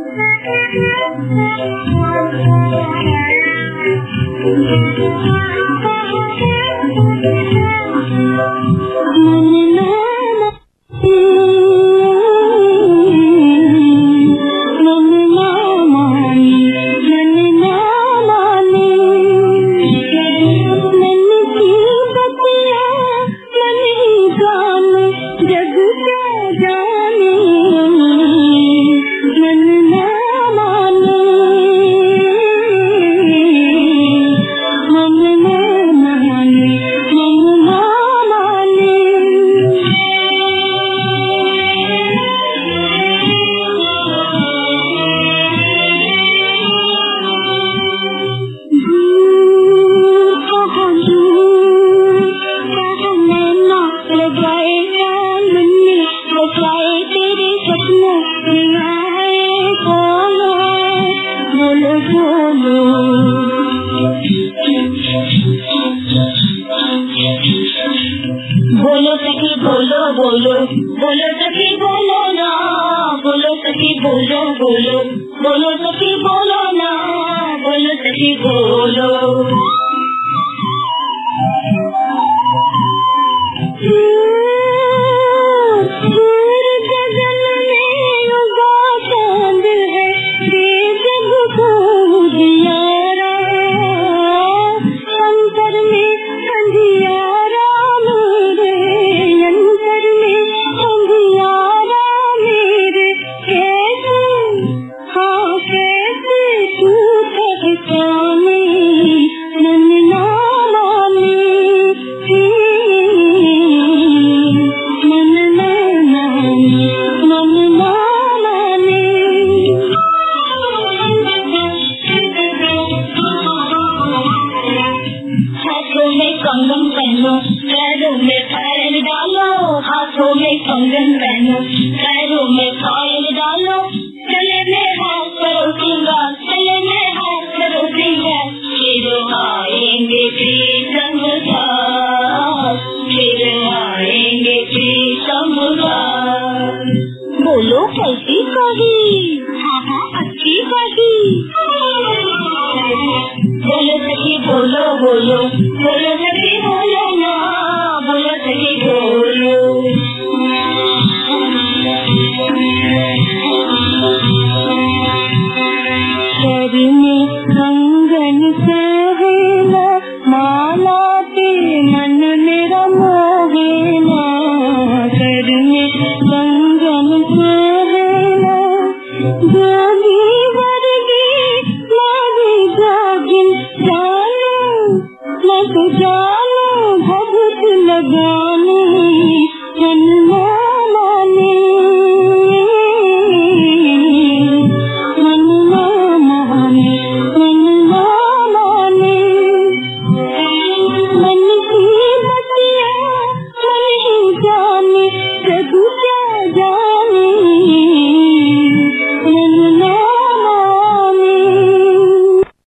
बोलो सखी बोलो बोलो बोलो सखी बोलो ना, बोलो सखी बोलो बोलो बोलो सखी बोलो ना, बोलो सखी बोलो। कंगन पहनो पैरों में पैर डालो, हाथों में कंगन पहनो पैरों में पैर डालो, गले में हाथ करो सिंगार, गले में हाथ करो सिंगार, फिर आएंगे प्रीतम साथ, फिर आएंगे प्रीतम साथ। बोलो कैसी कही, हाँ हाँ अच्छी कही। बोलो सखी बोलो बोलो बोलो सखी बोलो ना, बोलो सखी बोलो। शरीर में कंगन सोहेला, माला के मन मेरा मोहेला, शरीर में कंगन सोहेला, जोगी वर्गी मारी जोगिन जानो, मैं तो जानो बहुत लगा।